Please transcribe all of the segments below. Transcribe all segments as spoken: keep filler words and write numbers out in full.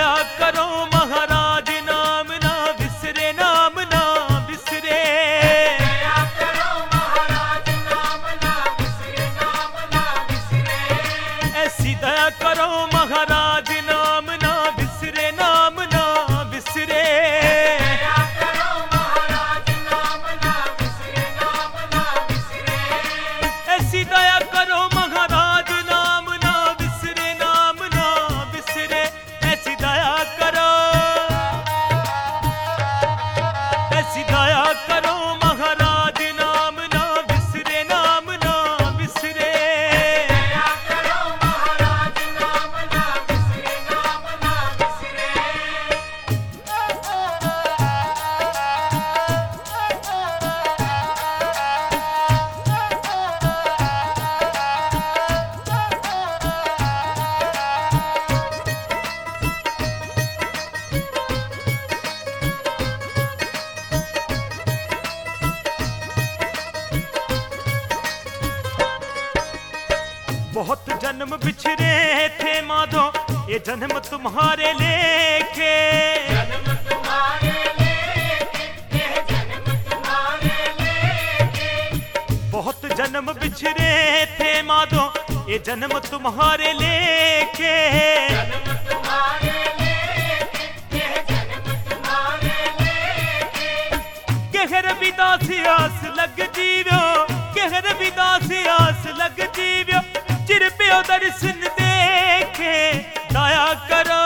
दया करो महाराज नाम ना बिसरे, नाम ना बिसरे। दया करो महाराज नाम ना बिसरे, नाम ना बिसरे। ऐसी दया करो महाराज नाम ना बिसरे, नाम ना बिसरे। दया करो महाराज नाम ना बिसरे, नाम ना बिसरे। ऐसी दया करो महाराज नाम ना बिसरे, नाम ना बिसरे। ऐसी दया करो, ऐसी दया करो महाराज नाम ना बिसरे, नाम ना बिसरे। दया करो महाराज नाम ना बिसरे, नाम ना बिसरे। बहुत जन्म बिछड़े थे माधो, ये जन्म तुम्हारे लेके। जन्म तुम्हारे लेके, यह जन्म तुम्हारे लेके। बहुत जन्म बिछड़े थे माधो, ये जन्म तुम्हारे लेके। जन्म तुम्हारे लेके, यह जन्म तुम्हारे लेके। कहर विदास आस लग जीव्यो, कहर विदास आस लग जीव्यो। चिर प्यो दर्शन देखे दया करो,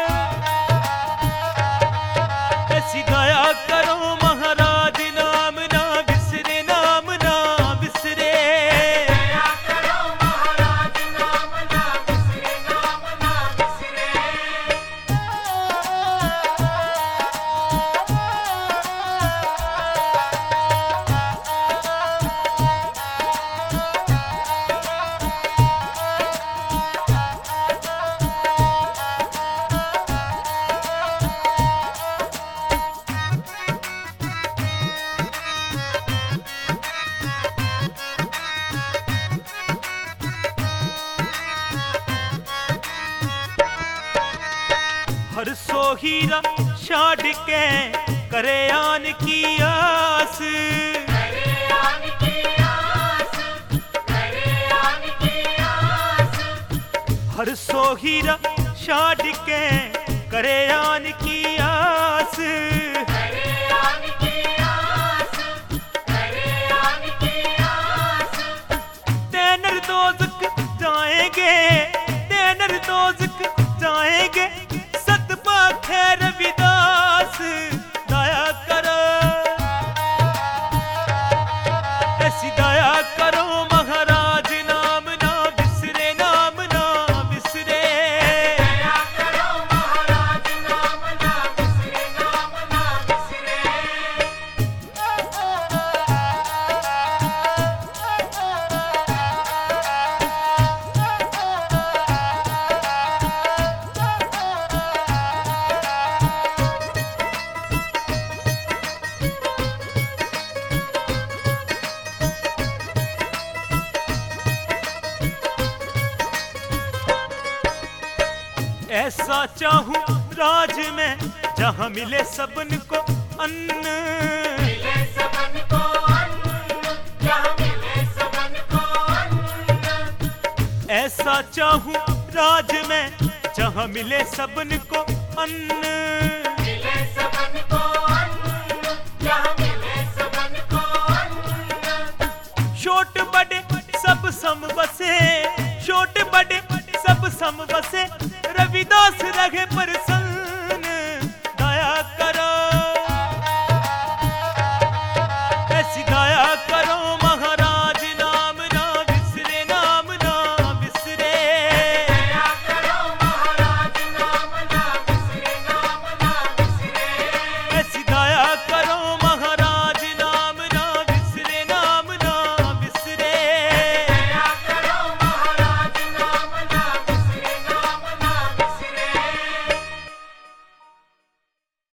ऐसी दया करो महाराज नाम ना बिसरे, नाम ना बिसरे। दया करो महाराज नाम ना बिसरे, नाम ना बिसरे। हर सो हीरा छाड़ के करे आन की आस। करे आन की आस, करे आन की आस। हर सो हीरा छाड़ के करे आन की आस। करे आन की आस, करे आन की आस। तेनर दोज़ख जाएंगे, तेनर दोज़ख जाएंगे। सतपा खैर विदास दया करो, ऐसी दया करो महाराज नाम ना बिसरे, नाम ना बिसरे। दया करो महाराज नाम ना बिसरे, नाम ना बिसरे। ऐसा चाहूं राज में जहां मिले सबन को अन्न। मिले सबन को अन्न, जहाँ मिले सबन को अन्न। ऐसा चाहूं राज में जहां मिले सबन को अन्न। मिले सबन को अन्न, जहाँ मिले सबन को अन्न। छोट बड़े सब सम बसे, छोट बड़े सब सम बसे। रविदास रहे प्रसन्न